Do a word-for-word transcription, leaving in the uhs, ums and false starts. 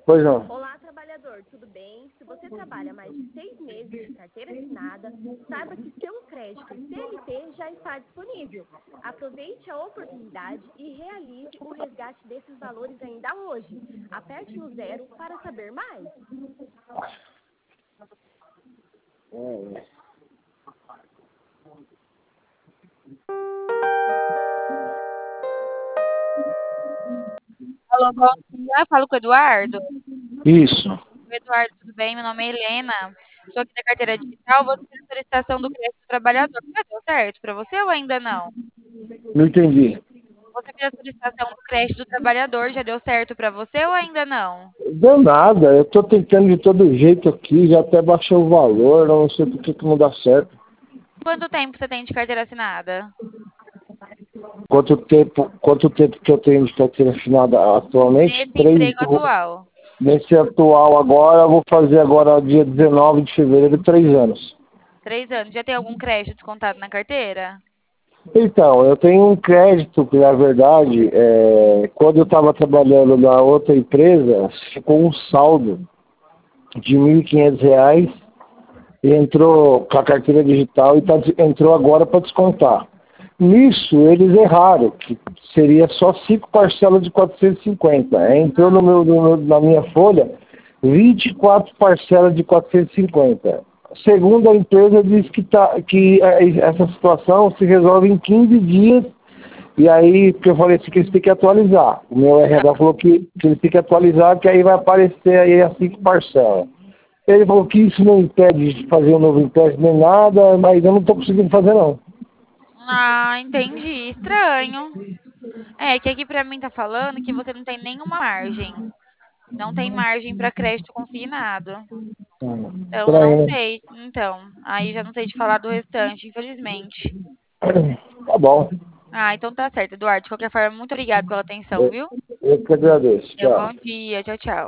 Pois não. Olá, trabalhador, tudo bem? Se você trabalha mais de seis meses de carteira assinada, saiba que seu crédito C L T já está disponível. Aproveite a oportunidade e realize o resgate desses valores ainda hoje. Aperte no zero para saber mais. É. Alô, bom dia. Falo com o Eduardo. Isso. Oi, Eduardo, tudo bem? Meu nome é Helena. Estou aqui da carteira digital. Vou fazer a solicitação do crédito do trabalhador. Já deu certo para você ou ainda não? Não entendi. Você fez a solicitação do crédito do trabalhador. Já deu certo para você ou ainda não? Deu nada, eu tô tentando de todo jeito aqui, já até baixei o valor, não sei por que que não dá certo. Quanto tempo você tem de carteira assinada? Quanto tempo, quanto tempo que eu tenho de carteira assinada atualmente? Nesse Três. emprego atual. Nesse atual agora, eu vou fazer agora dia dezenove de fevereiro, três anos. Três anos. Já tem algum crédito descontado na carteira? Então, eu tenho um crédito que, na verdade, é, quando eu estava trabalhando na outra empresa, ficou um saldo de mil e quinhentos reais e entrou com a carteira digital e tá, entrou agora para descontar. Nisso, eles erraram, que seria só cinco parcelas de quatrocentos e cinquenta. Entrou no meu, no meu, na minha folha vinte e quatro parcelas de quatrocentos e cinquenta. Segundo a empresa, diz que, tá, que essa situação se resolve em quinze dias. E aí, porque eu falei assim, que eles têm que atualizar. O meu R H falou que, que eles têm que atualizar, que aí vai aparecer aí as cinco parcelas. Ele falou que isso não impede de fazer um novo empréstimo nem nada, mas eu não estou conseguindo fazer não. Ah, entendi. Estranho. É, que aqui pra mim tá falando que você não tem nenhuma margem. Não tem margem para crédito consignado. Hum, Então, não estranho, né? sei. Então, aí já não sei te falar do restante, infelizmente. Tá bom. Ah, então tá certo, Eduardo. De qualquer forma, muito obrigada pela atenção, Eu, viu? eu que agradeço. Tenha um bom Tchau. dia. Tchau, tchau.